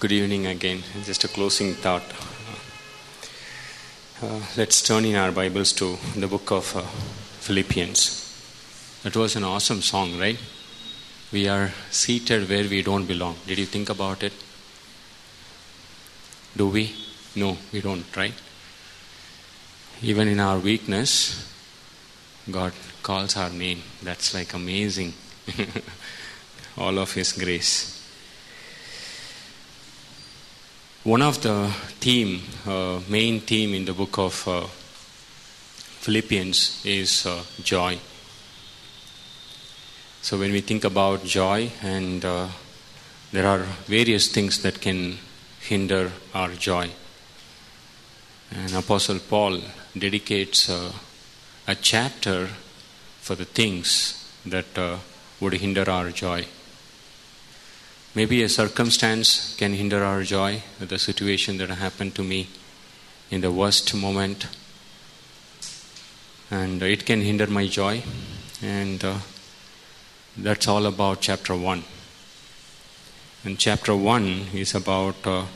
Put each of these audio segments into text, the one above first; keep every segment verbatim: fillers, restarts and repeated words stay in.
Good evening again. Just a closing thought. Uh, let's turn in our Bibles to the book of uh, Philippians. That was an awesome song, right? We are seated where we don't belong. Did you think about it? Do we? No, we don't, right? Even in our weakness, God calls our name. That's like amazing. All of His grace. One of the theme, uh, main theme in the book of uh, Philippians is uh, joy. So when we think about joy, and uh, there are various things that can hinder our joy. And Apostle Paul dedicates uh, a chapter for the things that uh, would hinder our joy. Maybe a circumstance can hinder our joy, the situation that happened to me in the worst moment. And it can hinder my joy. And uh, that's all about chapter one. And chapter one is about uh,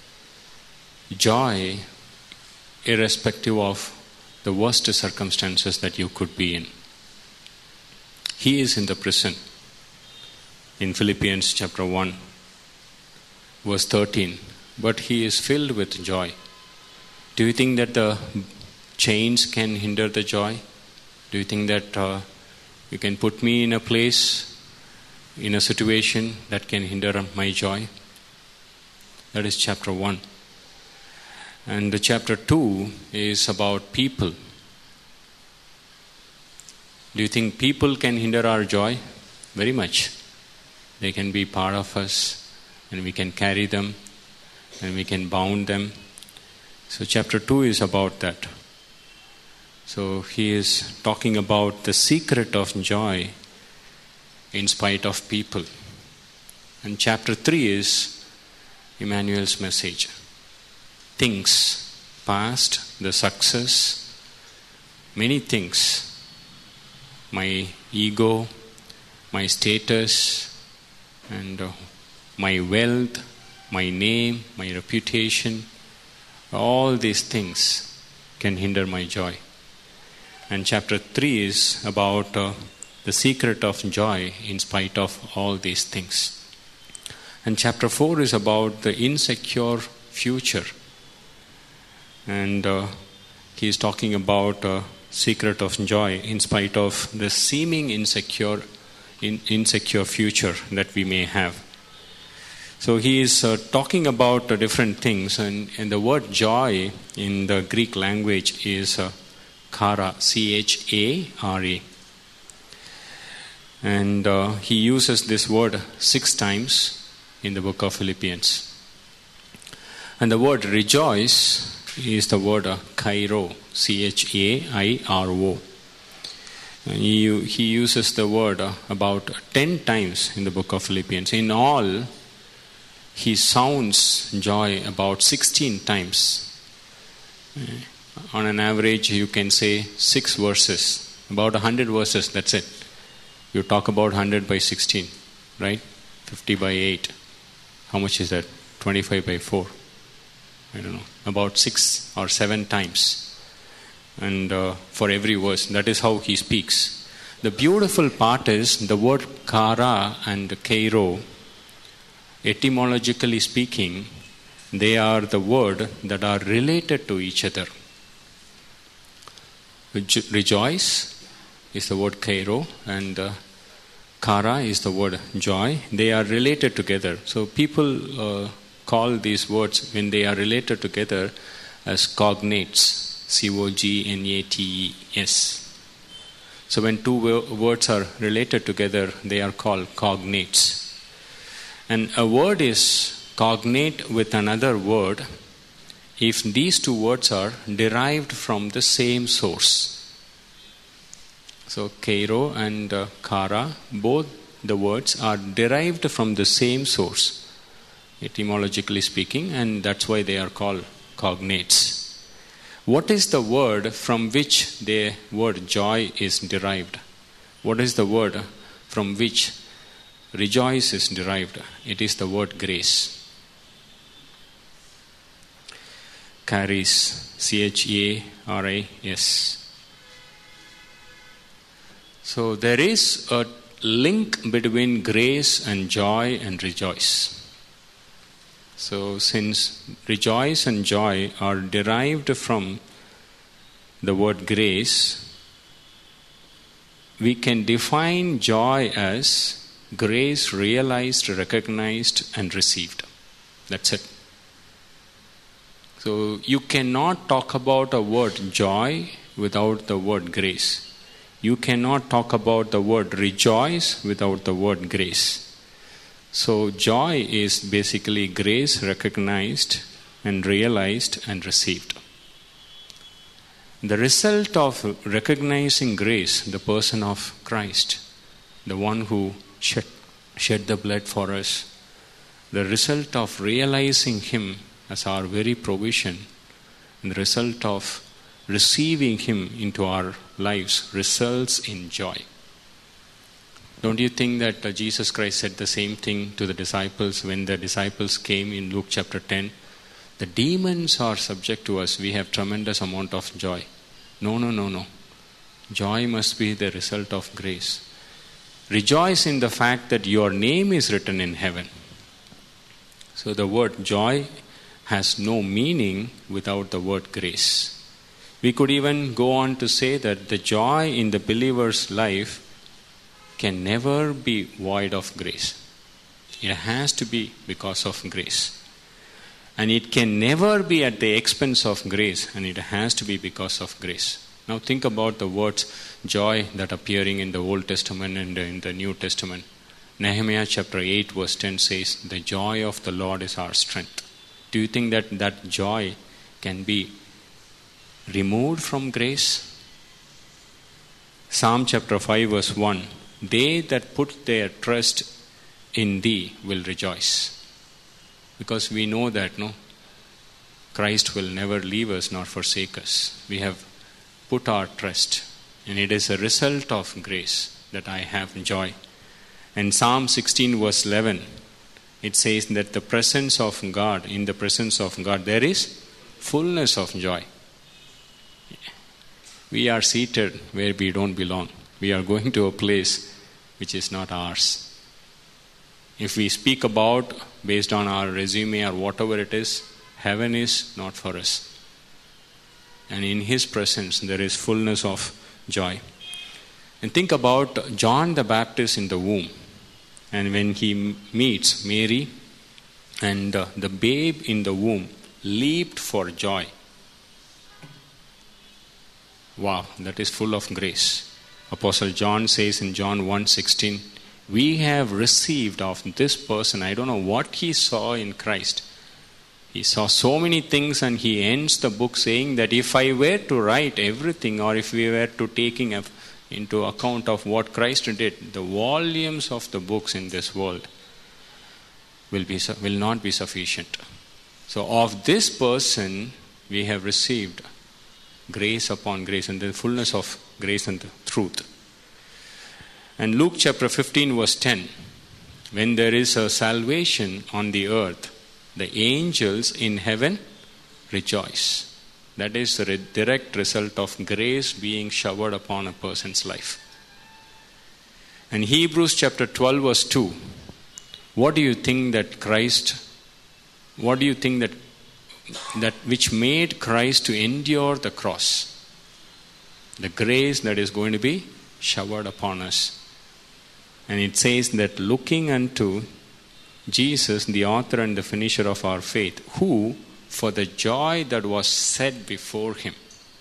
joy irrespective of the worst circumstances that you could be in. He is in the prison. In Philippians chapter one, verse thirteen. But he is filled with joy. Do you think that the chains can hinder the joy? Do you think that uh, you can put me in a place, in a situation that can hinder my joy? That is chapter one. And the chapter two is about people. Do you think people can hinder our joy? Very much. They can be part of us, and we can carry them, and we can bound them. So chapter two is about that. So he is talking about the secret of joy in spite of people. And chapter three is Emmanuel's message. Things, past, the success, many things. My ego, my status, and uh, my wealth, my name, my reputation, all these things can hinder my joy. And chapter three is about uh, the secret of joy in spite of all these things. And chapter four is about the insecure future. And uh, he is talking about uh, secret of joy in spite of the seeming insecure In insecure future that we may have. So he is uh, talking about uh, different things, and, and the word joy in the Greek language is uh, chara, C H A R A. And uh, he uses this word six times in the book of Philippians. And the word rejoice is the word uh, chairo, C H A I R O. He, he uses the word about ten times in the book of Philippians. In all, he sounds joy about sixteen times. On an average, you can say six verses. About one hundred verses, that's it. You talk about one hundred by sixteen, right? fifty by eight. How much is that? twenty-five by four. I don't know. About six or seven times. And uh, for every verse, that is how he speaks. The beautiful part is the word kara and kairo, etymologically speaking, they are the word that are related to each other. Rejoice is the word kairo, and uh, kara is the word joy. They are related together. So people uh, call these words, when they are related together, as cognates. C O G N A T E S. So when two words are related together, they are called cognates. And a word is cognate with another word if these two words are derived from the same source. So kairo and uh, kara, both the words are derived from the same source, etymologically speaking, and that's why they are called cognates. What is the word from which the word joy is derived? What is the word from which rejoice is derived? It is the word grace. Charis, C H A R I S. So there is a link between grace and joy and rejoice. So since rejoice and joy are derived from the word grace, we can define joy as grace realized, recognized, and received. That's it. So you cannot talk about a word joy without the word grace. You cannot talk about the word rejoice without the word grace. So joy is basically grace recognized and realized and received. The result of recognizing grace, the person of Christ, the one who shed, shed the blood for us, the result of realizing Him as our very provision, and the result of receiving Him into our lives results in joy. Don't you think that uh, Jesus Christ said the same thing to the disciples when the disciples came in Luke chapter ten? The demons are subject to us. We have tremendous amount of joy. No, no, no, no. Joy must be the result of grace. Rejoice in the fact that your name is written in heaven. So the word joy has no meaning without the word grace. We could even go on to say that the joy in the believer's life can never be void of grace. It has to be because of grace. And it can never be at the expense of grace, and it has to be because of grace. Now think about the words joy that are appearing in the Old Testament and in the New Testament. Nehemiah chapter eight verse ten says, the joy of the Lord is our strength. Do you think that that joy can be removed from grace? Psalm chapter five verse one, they that put their trust in thee will rejoice. Because we know that no, Christ will never leave us nor forsake us. We have put our trust, and it is a result of grace that I have joy. And Psalm sixteen verse eleven, it says that the presence of God, in the presence of God there is fullness of joy. We are seated where we don't belong. We are going to a place which is not ours. If we speak about, based on our resume or whatever it is, heaven is not for us. And in His presence there is fullness of joy. And think about John the Baptist in the womb. And when he meets Mary, and uh, the babe in the womb leaped for joy. Wow, that is full of grace. Apostle John says in John one sixteen, we have received of this person, I don't know what he saw in Christ. He saw so many things, and he ends the book saying that if I were to write everything, or if we were to taking into account of what Christ did, the volumes of the books in this world will be will not be sufficient. So of this person we have received grace upon grace, and the fullness of grace and the truth. And Luke chapter fifteen verse ten, when there is a salvation on the earth, the angels in heaven rejoice. That is the direct result of grace being showered upon a person's life. And Hebrews chapter twelve verse two, what do you think that Christ, what do you think that that which made Christ to endure the cross? The grace that is going to be showered upon us. And it says that looking unto Jesus, the author and the finisher of our faith, who for the joy that was set before Him.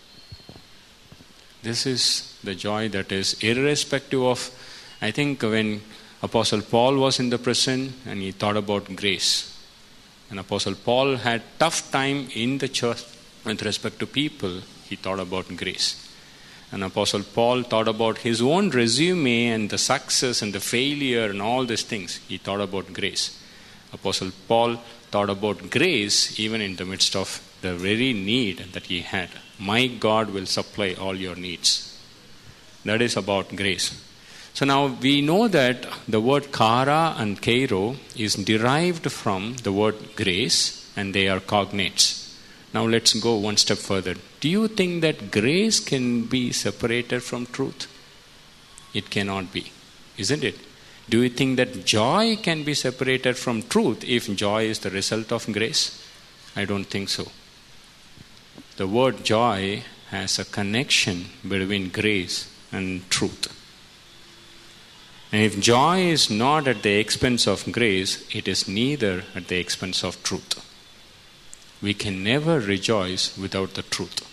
This is the joy that is irrespective of, I think when Apostle Paul was in the prison and he thought about grace. And Apostle Paul had tough time in the church with respect to people, he thought about grace. And Apostle Paul thought about his own resume and the success and the failure and all these things. He thought about grace. Apostle Paul thought about grace even in the midst of the very need that he had. My God will supply all your needs. That is about grace. So now we know that the word kara and kairo is derived from the word grace, and they are cognates. Now let's go one step further. Do you think that grace can be separated from truth? It cannot be, isn't it? Do you think that joy can be separated from truth if joy is the result of grace? I don't think so. The word joy has a connection between grace and truth. And if joy is not at the expense of grace, it is neither at the expense of truth. We can never rejoice without the truth.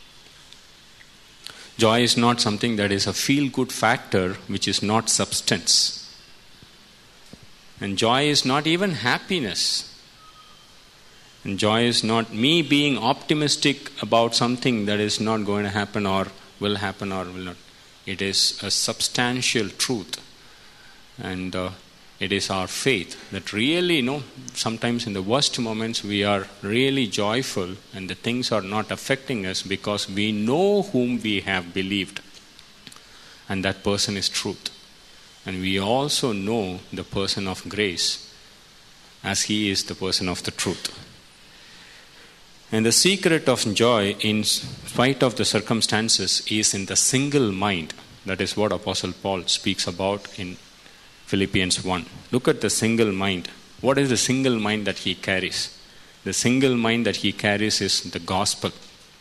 Joy is not something that is a feel-good factor which is not substance. And joy is not even happiness. And joy is not me being optimistic about something that is not going to happen or will happen or will not. It is a substantial truth. And uh, it is our faith that really, you know, sometimes in the worst moments we are really joyful and the things are not affecting us because we know whom we have believed. And that person is truth. And we also know the person of grace as he is the person of the truth. And the secret of joy in spite of the circumstances is in the single mind. That is what Apostle Paul speaks about in Philippians one. Look at the single mind. What is the single mind that he carries? The single mind that he carries is the gospel.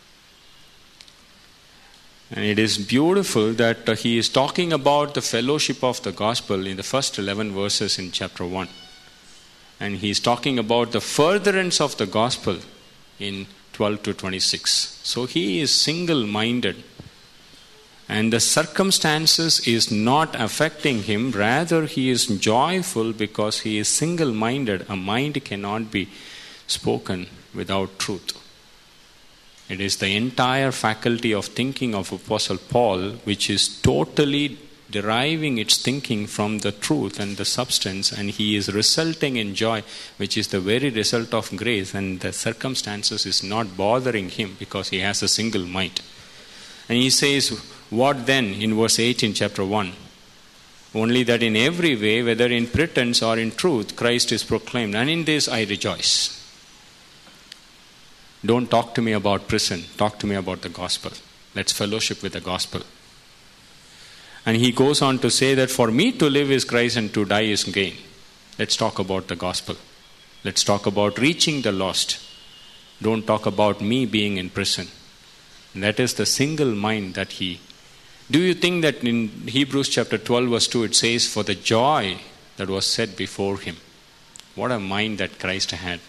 And it is beautiful that uh, he is talking about the fellowship of the gospel in the first eleven verses in chapter one. And he is talking about the furtherance of the gospel in twelve to twenty-six. So he is single-minded. And the circumstances is not affecting him. Rather, he is joyful because he is single-minded. A mind cannot be spoken without truth. It is the entire faculty of thinking of Apostle Paul which is totally deriving its thinking from the truth and the substance, and he is resulting in joy, which is the very result of grace, and the circumstances is not bothering him because he has a single mind. And he says, what then in verse eight in chapter one? Only that in every way, whether in pretense or in truth, Christ is proclaimed, and in this I rejoice. Don't talk to me about prison. Talk to me about the gospel. Let's fellowship with the gospel. And he goes on to say that for me to live is Christ and to die is gain. Let's talk about the gospel. Let's talk about reaching the lost. Don't talk about me being in prison. And that is the single mind that he... Do you think that in Hebrews chapter twelve verse two it says, for the joy that was set before him. What a mind that Christ had.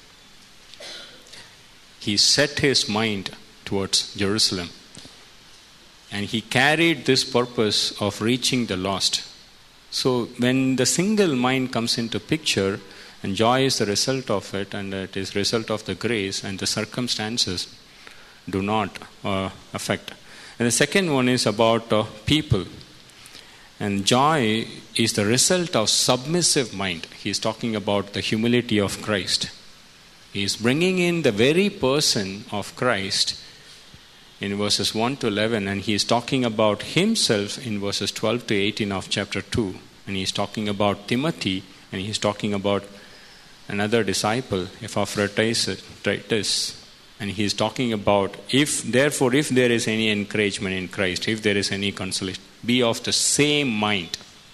He set his mind towards Jerusalem. And he carried this purpose of reaching the lost. So when the single mind comes into picture, and joy is the result of it, and it is the result of the grace, and the circumstances do not uh, affect. And the second one is about uh, people. And joy is the result of submissive mind. He is talking about the humility of Christ. He is bringing in the very person of Christ in verses one to eleven, and he is talking about himself in verses twelve to eighteen of chapter two. And he is talking about Timothy, and he is talking about another disciple, Epaphroditus. And he is talking about, if therefore, if there is any encouragement in Christ, if there is any consolation, be of the same mind.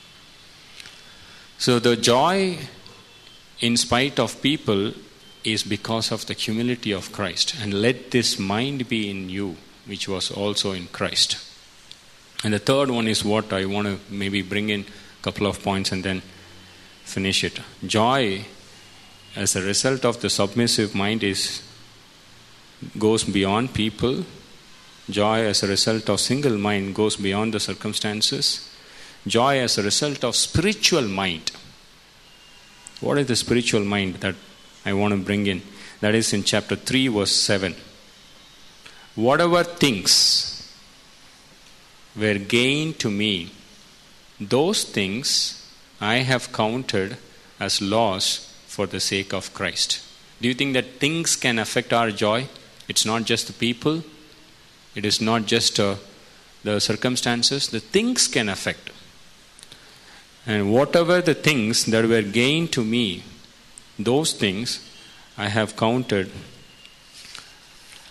So the joy in spite of people is because of the humility of Christ. And let this mind be in you, which was also in Christ. And the third one is what I want to maybe bring in a couple of points and then finish it. Joy as a result of the submissive mind is goes beyond people. Joy as a result of single mind goes beyond the circumstances. Joy as a result of spiritual mind. What is the spiritual mind that I want to bring in? That is in chapter three verse seven. Whatever things were gain to me, those things I have counted as loss for the sake of Christ. Do you think that things can affect our joy? It's not just the people. It is not just uh, the circumstances. The things can affect. And whatever the things that were gain to me, those things I have counted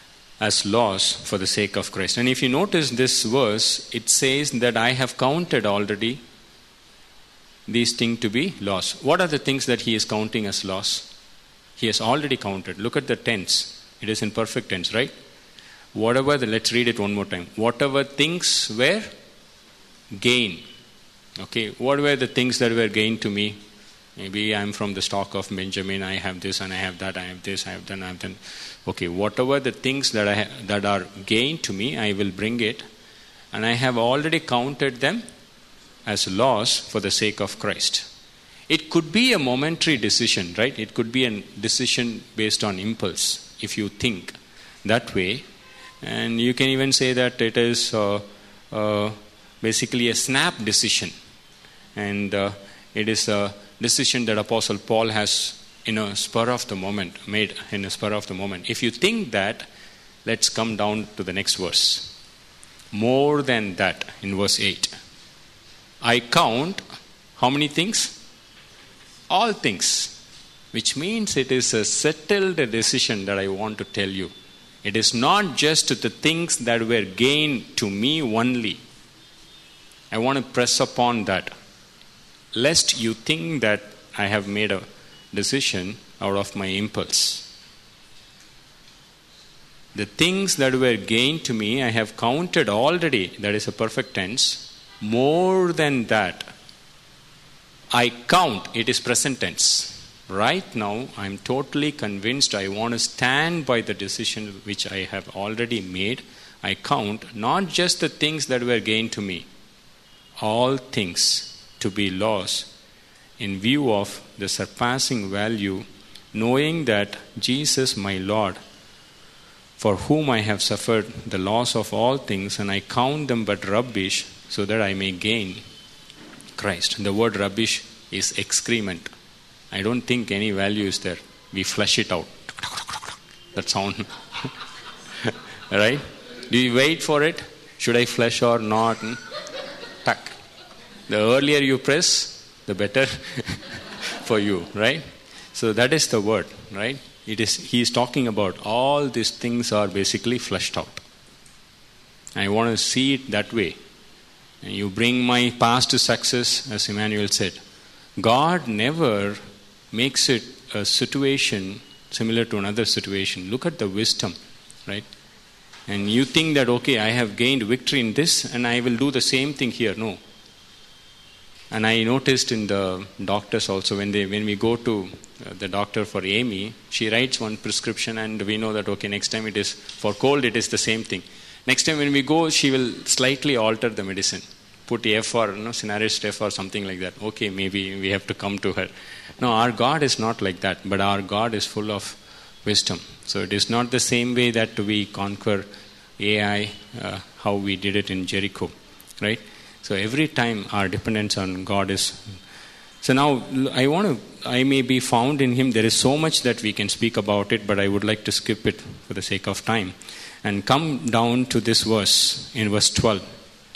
as loss for the sake of Christ. And if you notice this verse, it says that I have counted already these things to be loss. What are the things that he is counting as loss? He has already counted. Look at the tense. It is in perfect tense, right? Whatever, the, let's read it one more time. Whatever things were gain. Okay, what were the things that were gained to me? Maybe I'm from the stock of Benjamin, I have this and I have that, I have this, I have done, I have done. Okay, whatever the things that I ha- that are gained to me, I will bring it. And I have already counted them as loss for the sake of Christ. It could be a momentary decision, right? It could be a decision based on impulse, if you think that way. And you can even say that it is uh, uh, basically a snap decision. And uh, it is a decision that Apostle Paul has in a spur of the moment, made in a spur of the moment. If you think that, let's come down to the next verse. More than that, in verse eight. I count how many things? All things. Which means it is a settled decision that I want to tell you. It is not just the things that were gained to me only. I want to press upon that. Lest you think that I have made a decision out of my impulse. The things that were gained to me, I have counted already. That is a perfect tense. More than that, I count. It is present tense. Right now, I am totally convinced I want to stand by the decision which I have already made. I count not just the things that were gained to me, all things to be lost in view of the surpassing value, knowing that Jesus my Lord, for whom I have suffered the loss of all things, and I count them but rubbish, so that I may gain Christ. The word rubbish is excrement. I don't think any value is there. We flush it out. That sound. Right? Do you wait for it? Should I flush or not? Tuck. The earlier you press, the better for you, right? So that is the word, right? It is. He is talking about all these things are basically flushed out. I want to see it that way. And you bring my past to success, as Emmanuel said. God never makes it a situation similar to another situation. Look at the wisdom, right? And you think that, okay, I have gained victory in this and I will do the same thing here. No. And I noticed in the doctors also, when they when we go to the doctor for Amy, she writes one prescription and we know that, okay, next time it is, for cold it is the same thing. Next time when we go, she will slightly alter the medicine. Put F or, you know, Synarist F or something like that. Okay, maybe we have to come to her. No, our God is not like that, but our God is full of wisdom. So it is not the same way that we conquer A I, uh, how we did it in Jericho, right? So every time our dependence on God is... So now I want to, I may be found in Him. There is so much that we can speak about it, but I would like to skip it for the sake of time. And come down to this verse, in verse twelve.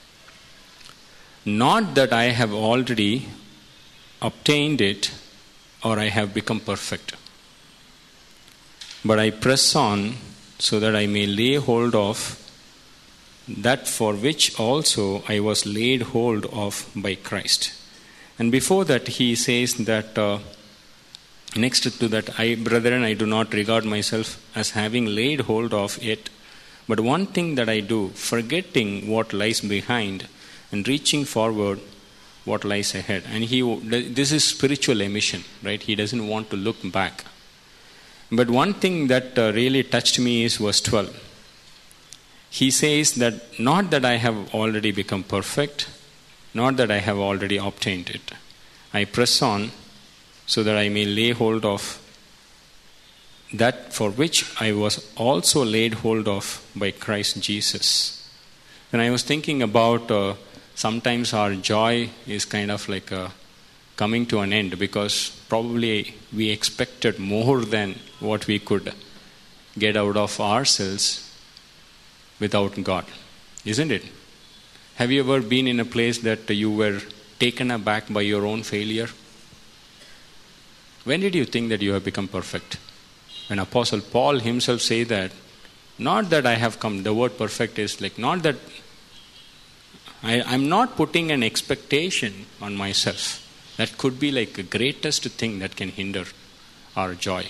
Not that I have already obtained it or I have become perfect, but I press on so that I may lay hold of that for which also I was laid hold of by Christ. And before that he says that, uh, next to that, I, brethren, I do not regard myself as having laid hold of it, but one thing that I do, forgetting what lies behind and reaching forward what lies ahead. And he, this is spiritual emission, right? He doesn't want to look back. But one thing that uh, really touched me is verse twelve. He says that not that I have already become perfect, not that I have already obtained it. I press on so that I may lay hold of that for which I was also laid hold of by Christ Jesus. And I was thinking about uh, sometimes our joy is kind of like uh, coming to an end because probably we expected more than what we could get out of ourselves without God. Isn't it? Have you ever been in a place that you were taken aback by your own failure? When did you think that you have become perfect? When Apostle Paul himself said that Not that I have come, the word perfect is like, not that, I, I'm not putting an expectation on myself. That could be like the greatest thing that can hinder our joy.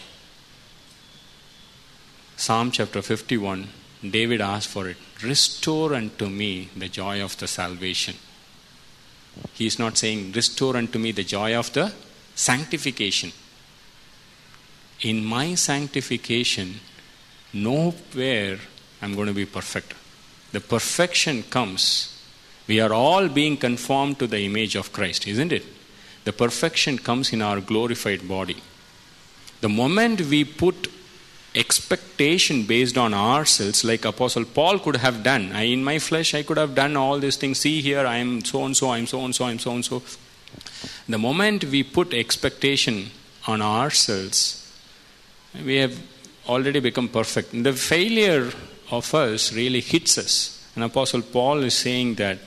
Psalm chapter fifty-one, David asked for it. Restore unto me the joy of the salvation. He is not saying, restore unto me the joy of the sanctification. In my sanctification, nowhere I'm going to be perfect. The perfection comes. We are all being conformed to the image of Christ, isn't it? The perfection comes in our glorified body. The moment we put expectation based on ourselves, like Apostle Paul could have done. I, in my flesh, I could have done all these things. See here, I am so-and-so, I am so-and-so, I am so-and-so. The moment we put expectation on ourselves, we have already become perfect. The failure of us really hits us. And Apostle Paul is saying that,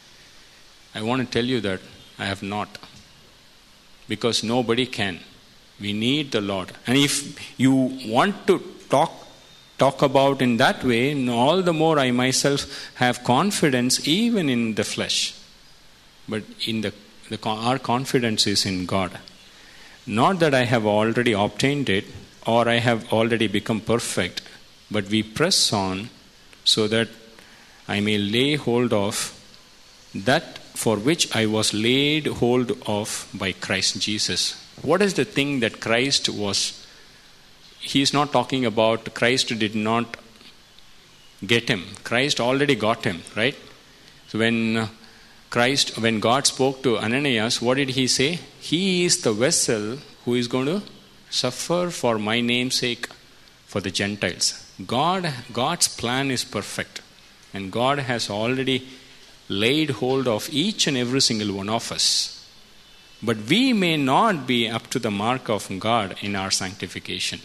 I want to tell you that I have not. Because nobody can. We need the Lord. And if you want to talk talk about in that way, all the more I myself have confidence even in the flesh. But in the, the our confidence is in God. Not that I have already obtained it or I have already become perfect, but we press on so that I may lay hold of that for which I was laid hold of by Christ Jesus. What is the thing that Christ was? He is not talking about Christ did not get him. Christ already got him, right? So when Christ, when God spoke to Ananias, what did he say? He is the vessel who is going to suffer for my name's sake for the Gentiles. God, God's plan is perfect. And God has already laid hold of each and every single one of us. But we may not be up to the mark of God in our sanctification.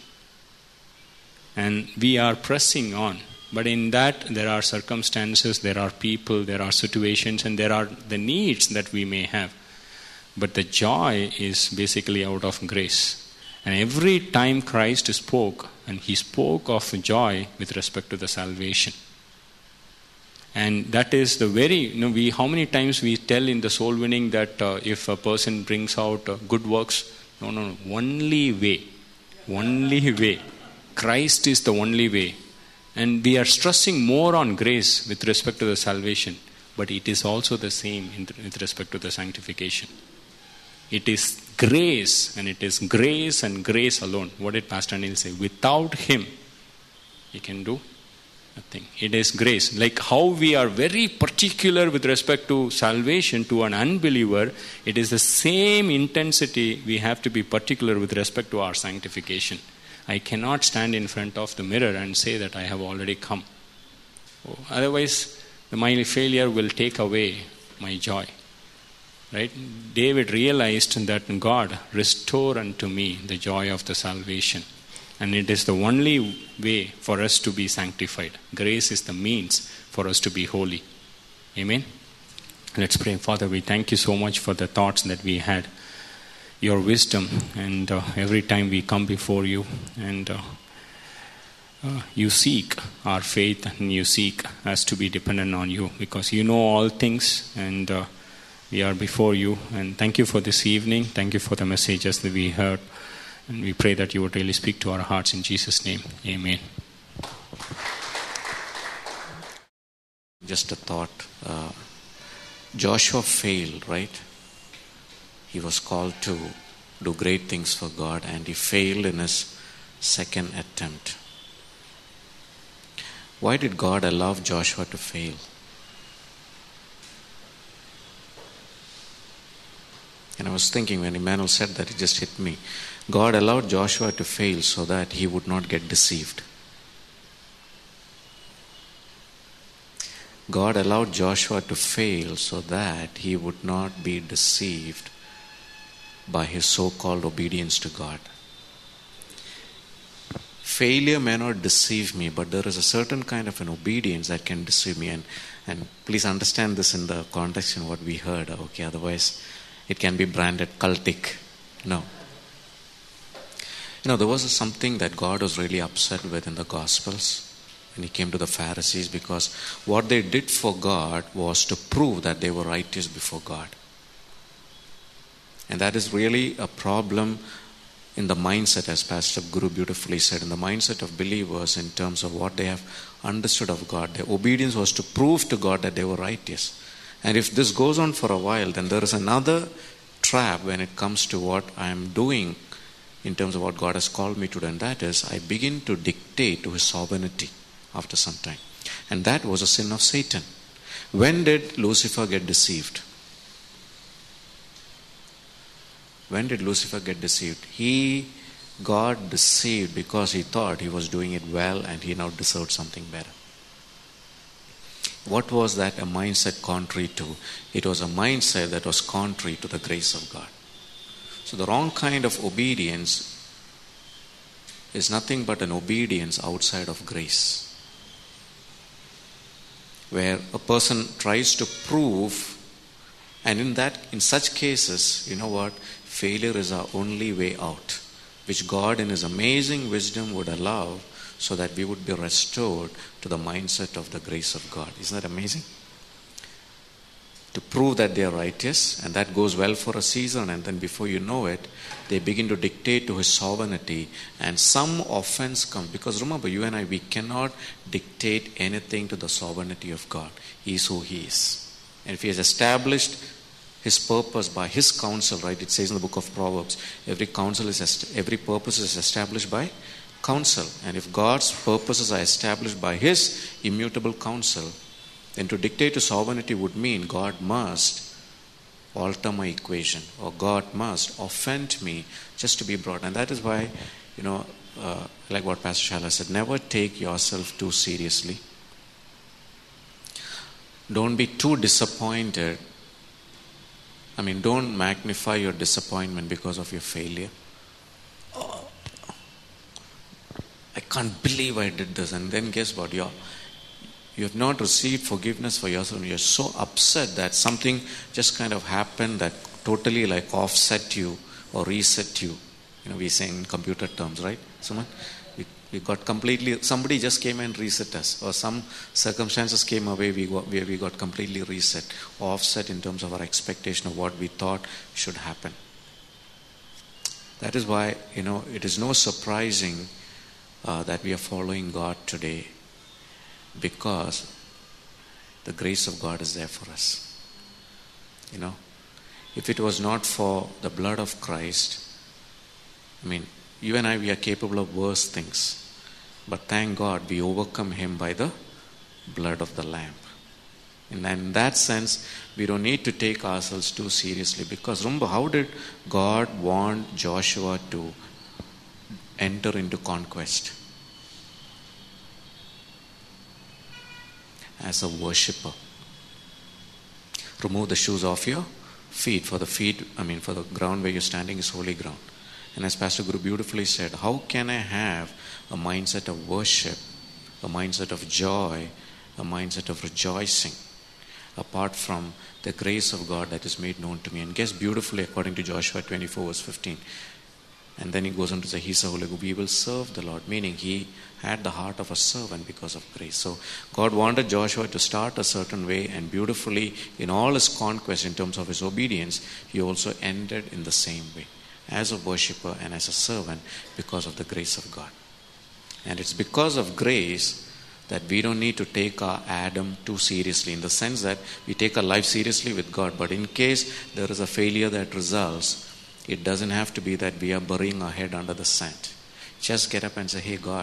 And we are pressing on. But in that, there are circumstances, there are people, there are situations, and there are the needs that we may have. But the joy is basically out of grace. And every time Christ spoke, and he spoke of joy with respect to the salvation. And that is the very, you know, we how many times we tell in the soul winning that uh, if a person brings out uh, good works, no, no, no, only way, only way. Christ is the only way. And we are stressing more on grace with respect to the salvation, but it is also the same in, with respect to the sanctification. It is grace, and it is grace and grace alone. What did Pastor Neil say? Without him, you can do nothing. It is grace. Like how we are very particular with respect to salvation to an unbeliever, it is the same intensity we have to be particular with respect to our sanctification. I cannot stand in front of the mirror and say that I have already come. Oh, otherwise, my failure will take away my joy. Right? David realized that God, restore unto me the joy of the salvation. And it is the only way for us to be sanctified. Grace is the means for us to be holy. Amen? Let's pray. Father, we thank you so much for the thoughts that we had. Your wisdom. And uh, every time we come before you and uh, uh, you seek our faith and you seek us to be dependent on you. Because you know all things and uh, we are before you. And thank you for this evening. Thank you for the messages that we heard. And we pray that you would really speak to our hearts in Jesus' name. Amen. Just a thought. Uh, Joshua failed, right? He was called to do great things for God and he failed in his second attempt. Why did God allow Joshua to fail? And I was thinking when Emmanuel said that, it just hit me. God allowed Joshua to fail so that he would not get deceived. God allowed Joshua to fail so that he would not be deceived by his so-called obedience to God. Failure may not deceive me, but there is a certain kind of an obedience that can deceive me. And, and please understand this in the context in what we heard. Okay, otherwise it can be branded cultic. No. You know, there was something that God was really upset with in the Gospels. when he came to the Pharisees, because what they did for God was to prove that they were righteous before God. And that is really a problem in the mindset, as Pastor Guru beautifully said, in the mindset of believers in terms of what they have understood of God. Their obedience was to prove to God that they were righteous. And if this goes on for a while, then there is another trap when it comes to what I am doing in terms of what God has called me to do, and that is I begin to dictate to His sovereignty after some time. And that was a sin of Satan. When did Lucifer get deceived? When did Lucifer get deceived? He got deceived because he thought he was doing it well and he now deserved something better. What was that a mindset contrary to? It was a mindset that was contrary to the grace of God. So the wrong kind of obedience is nothing but an obedience outside of grace, where a person tries to prove, and in that, in such cases, you know what, failure is our only way out, which God in His amazing wisdom would allow so that we would be restored to the mindset of the grace of God. Isn't that amazing? To prove that they are righteous, and that goes well for a season, and then before you know it, they begin to dictate to His sovereignty, and some offense comes. Because remember, you and I, we cannot dictate anything to the sovereignty of God. He is who He is. And if He has established His purpose by His counsel, right? It says in the book of Proverbs, every counsel is est- every purpose is established by counsel. And if God's purposes are established by His immutable counsel, then to dictate to sovereignty would mean God must alter my equation, or God must offend me just to be brought. And that is why, you know, uh, like what Pastor Shala said, never take yourself too seriously. Don't be too disappointed. I mean, don't magnify your disappointment because of your failure. Oh, I can't believe I did this. And then guess what? You're, you have not received forgiveness for yourself. You're so upset that something just kind of happened that totally like offset you or reset you. You know, we say in computer terms, right? Someone? We, we got completely, somebody just came and reset us. Or some circumstances came away we got, where we got completely reset. Offset in terms of our expectation of what we thought should happen. That is why, you know, it is no surprising uh, that we are following God today, because the grace of God is there for us. You know, if it was not for the blood of Christ, I mean, you and I, we are capable of worse things. But thank God we overcome Him by the blood of the Lamb. And in that sense, we don't need to take ourselves too seriously. Because remember, how did God want Joshua to enter into conquest? As a worshipper. Remove the shoes off your feet. For the feet, I mean, for the ground where you're standing is holy ground. And as Pastor Guru beautifully said, how can I have a mindset of worship, a mindset of joy, a mindset of rejoicing, apart from the grace of God that is made known to me? And guess beautifully, according to Joshua twenty-four verse fifteen. And then he goes on to say, He's a holy God. We will serve the Lord. Meaning he had the heart of a servant because of grace. So God wanted Joshua to start a certain way, and beautifully in all his conquest in terms of his obedience, he also ended in the same way. As a worshipper and as a servant, because of the grace of God. And it's because of grace that we don't need to take our Adam too seriously, in the sense that we take our life seriously with God. But in case there is a failure that results, it doesn't have to be that we are burying our head under the sand. Just get up and say, hey God,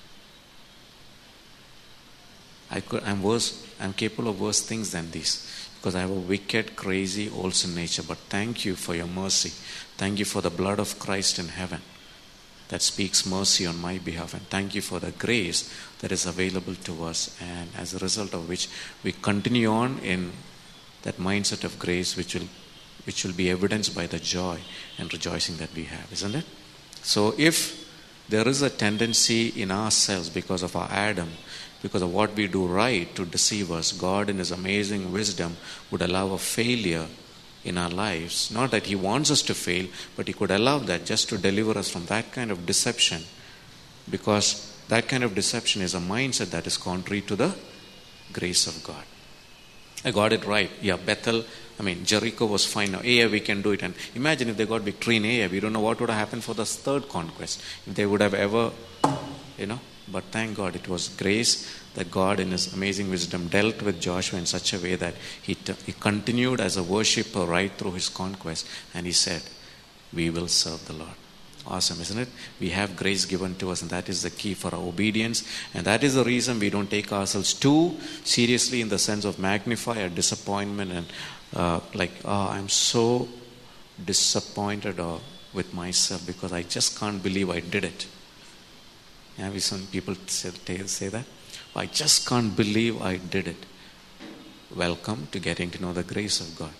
I could, I'm worse, I'm capable of worse things than these. Because I have a wicked, crazy, old sin nature. But thank you for your mercy. Thank you for the blood of Christ in heaven that speaks mercy on my behalf. And thank you for the grace that is available to us. And as a result of which, we continue on in that mindset of grace, which will, which will be evidenced by the joy and rejoicing that we have. Isn't it? So if there is a tendency in ourselves because of our Adam, because of what we do right, to deceive us, God in His amazing wisdom would allow a failure in our lives. Not that He wants us to fail, but He could allow that just to deliver us from that kind of deception. Because That kind of deception is a mindset that is contrary to the grace of God. I got it right. Yeah, Bethel, I mean, Jericho was fine. Now, Ai, we can do it. And imagine if they got victory in Ai. We don't know what would have happened for the third conquest. If they would have ever, you know. But thank God it was grace that God in His amazing wisdom dealt with Joshua in such a way that he, t- he continued as a worshipper right through his conquest. And he said, we will serve the Lord. Awesome, isn't it? We have grace given to us, and that is the key for our obedience. And that is the reason we don't take ourselves too seriously in the sense of magnify our disappointment and uh, like, oh, I'm so disappointed or with myself because I just can't believe I did it. Have you seen people say, say that? I just can't believe I did it. Welcome to getting to know the grace of God.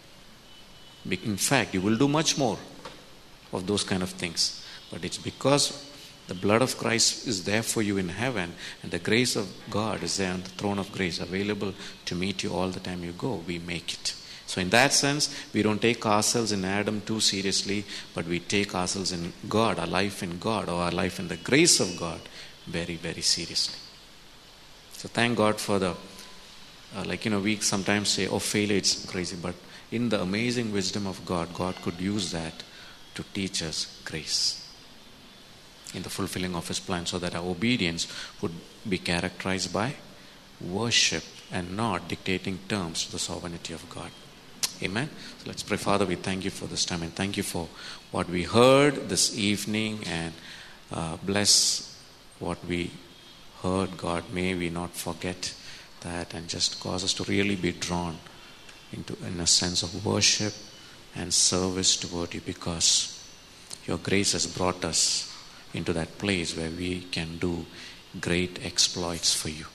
In fact, you will do much more of those kind of things. But it's because the blood of Christ is there for you in heaven, and the grace of God is there on the throne of grace, available to meet you all the time you go. We make it. So in that sense, we don't take ourselves in Adam too seriously, but we take ourselves in God, our life in God, or our life in the grace of God, very, very seriously. So thank God for the, uh, like, you know, we sometimes say, oh, failure, it's crazy. But in the amazing wisdom of God, God could use that to teach us grace in the fulfilling of His plan, so that our obedience would be characterized by worship and not dictating terms to the sovereignty of God. Amen. So let's pray. Father, we thank You for this time, and thank You for what we heard this evening, and uh, bless what we heard, God. May we not forget that, and just cause us to really be drawn into in a sense of worship and service toward You, because Your grace has brought us into that place where we can do great exploits for You.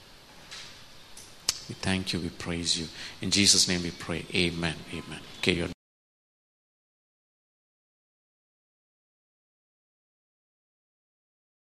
We thank You, we praise You. In Jesus' name we pray. Amen. Amen. Okay, you're